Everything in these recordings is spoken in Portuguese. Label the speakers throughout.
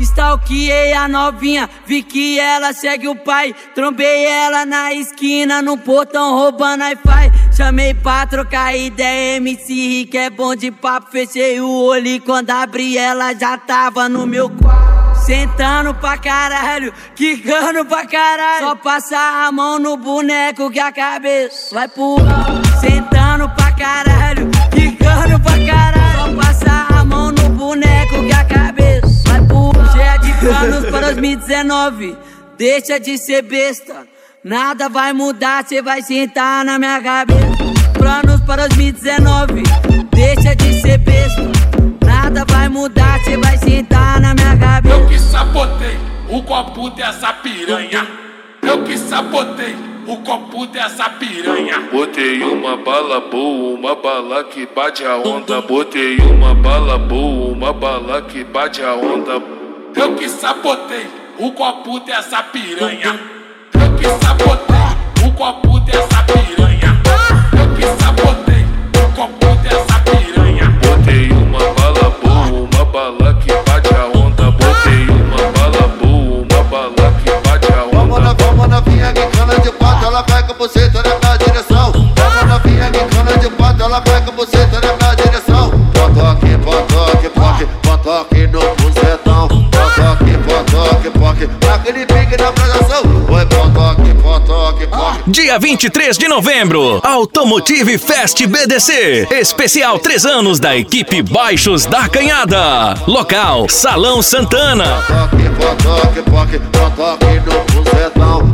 Speaker 1: Stalkeei a novinha, vi que ela segue o pai. Trombei ela na esquina, no portão roubando Wi-Fi. Chamei pra trocar ideia, MC Rick é bom de papo. Fechei o olho e quando abri ela já tava no meu quarto. Sentando pra caralho, quicando pra caralho. Só passar a mão no boneco que a cabeça vai pro alto. Sentando pra caralho, quicando pra caralho. Só passar a mão no boneco que a cabeça vai pro alto. Cheia de planos para 2019, deixa de ser besta. Nada vai mudar, cê vai sentar na minha cabeça. Planos para 2019, deixa de ser besta. Nada vai mudar, cê vai sentar na minha cabeça.
Speaker 2: Eu que sabotei o copo dessa piranha. Eu que sabotei o copo dessa piranha.
Speaker 3: Botei uma bala boa, uma bala que bate a onda. Botei uma bala boa, uma bala que bate a onda.
Speaker 2: Eu que sabotei o copo dessa piranha. Eu que sabotei o copo dessa piranha. Eu que sabotei o copo dessa piranha.
Speaker 3: Botei uma bala boa, uma bala que bate a onda. Botei uma bala boa, uma bala que bate a onda.
Speaker 4: Vamos novinha que cana de pato, ela vai com você, tá na minha direção. Vamos novinha que cana de pato, ela vai com você, tá na minha direção. Potoque, potoque, poque, potoque no bucetão. Potoque, potoque, poque, aquele pique na projeção. Oi, potoque, potoque, poque.
Speaker 5: Dia 23 de novembro, Automotive Fest BDC. Especial 3 anos da equipe Baixos da Canhada. Local, Salão Santana.
Speaker 4: Potoque, potoque, poque, potoque no bucetão.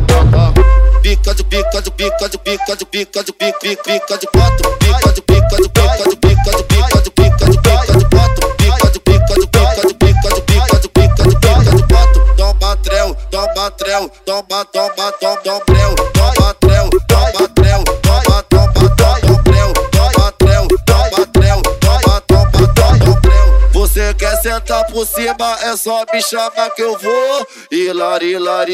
Speaker 4: Pica de pica de pica de pica de pica de pica de pica de pato. Pica de pica de pica de pica de pica de pica de pica de pato. Pica de pica de pica de pica de pica de pica de pica de pato. Toma trel, toma trel, toma, toma, toma, toma trel. Toma trel, toma trel, toma, toma, toma trel. Toma trel, toma trel, toma, toma, toma trel. Você quer sentar por cima, é só me chamar que eu vou. Hilari,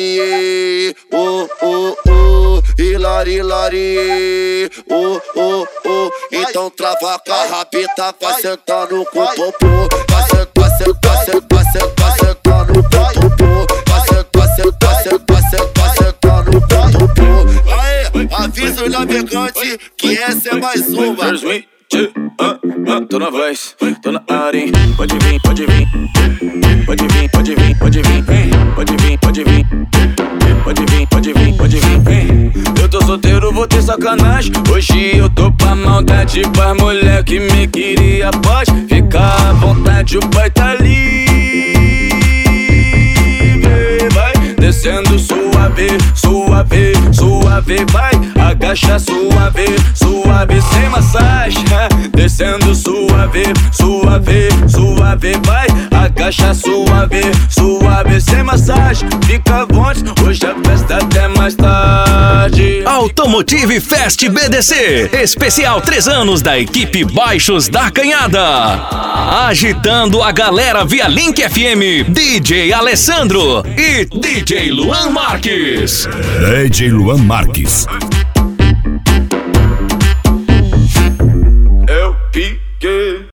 Speaker 4: hilari, oh, oh, oh. Hilari, hilari, oh, oh, oh. Então trava com a rabita, vai sentando com o popô. Vai sentar, sentar, sentar, sentar, sentando com o popô. Vai sentar, sentar, sentar, sentar, sentando com o popô. Aê, avisa o navegante que essa é mais uma.
Speaker 6: Tô na voz, tô na área, hein? Pode vir, pode vir. Pode vir, pode vir, pode vir. Pode vir, pode vir. Pode vir, pode vir, pode vir. Eu tô solteiro, vou ter sacanagem. Hoje eu tô pra maldade, pra mulher que me queria. Pode ficar à vontade, o pai tá livre. Vai descendo suave, suave, suave. Vai, agacha suave, suave, sem massagem. Descendo suave, suave, suave. Vai, agacha suave, suave, sem massagem. Fica à vontade, hoje a festa até mais tarde.
Speaker 5: Automotive Fest BDC. Especial 3 anos da equipe Baixos da Canhada. Agitando a galera via Link FM. DJ Alessandro e DJ Luan Marques.
Speaker 7: DJ Luan Marques.